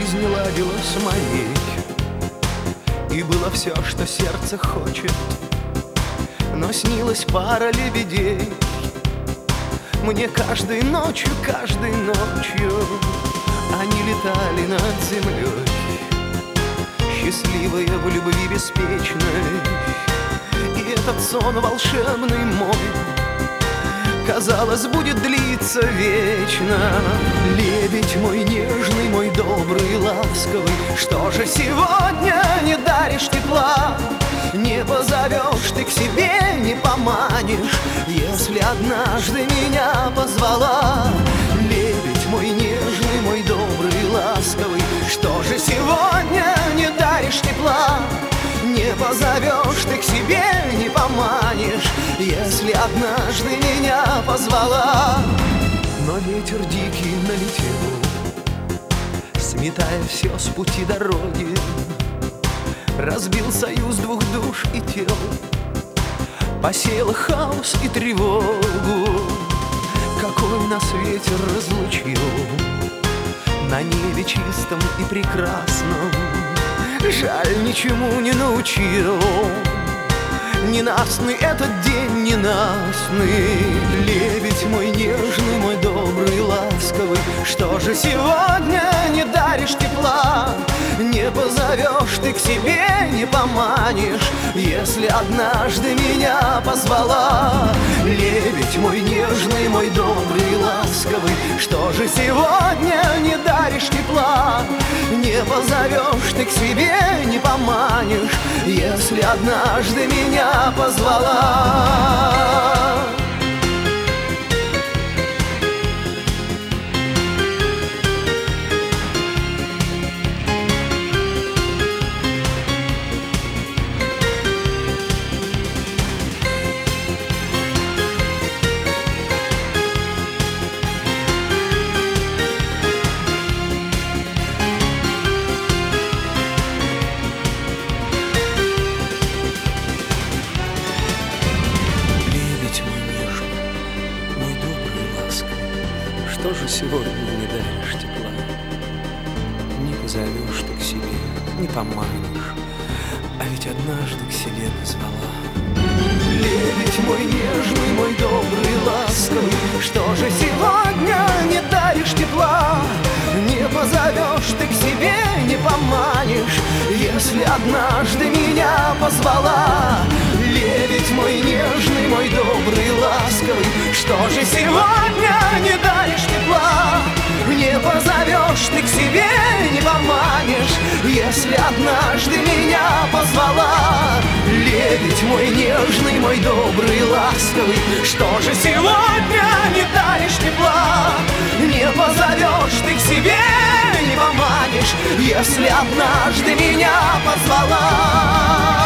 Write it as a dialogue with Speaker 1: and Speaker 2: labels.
Speaker 1: жизнь ладилась моей, и было все, что сердце хочет. Но снилась пара лебедей мне каждой ночью они летали над землей, счастливые в любви беспечной. И этот сон волшебный мой, казалось, будет длиться вечно. Лебедь мой нежный, мой добрый, ласковый, что же сегодня не даришь тепла? Не позовешь ты к себе, не поманишь, если однажды меня позвала. Лебедь мой нежный, мой добрый, ласковый, что же сегодня не даришь тепла? Не позовешь ты к себе, не поманишь, если однажды меня позвала. Но ветер дикий налетел, сметая все с пути дороги, разбил союз двух душ и тел, посеял хаос и тревогу. Какой нас ветер разлучил на небе чистом и прекрасном, жаль, ничему не научил. Ненастный этот день, ненастный. Лебедь мой нежный, мой добрый, ласковый, что же сегодня не даришь тепла? Не позовешь ты к себе, не поманишь, если однажды меня позвала. Лебедь мой нежный, мой добрый, ласковый, что же сегодня не даришь тепла? Не позовешь ты к себе, не поманишь, если однажды меня позвала.
Speaker 2: Что же сегодня не даришь тепла? Не позовешь ты к себе, не поманишь, а ведь однажды к себе позвала.
Speaker 1: Лебедь мой нежный, мой добрый, ласковый, что же сегодня не даришь тепла? Не позовешь ты к себе, не поманишь, если однажды меня позвала. Лебедь мой нежный, мой добрый, ласковый, что же сегодня не даришь тепла? Не позовешь ты к себе, не поманишь, если однажды меня позвала. Лебедь мой нежный, мой добрый, ласковый, что же сегодня не даришь тепла? Не позовешь ты к себе, не поманишь, если однажды меня позвала.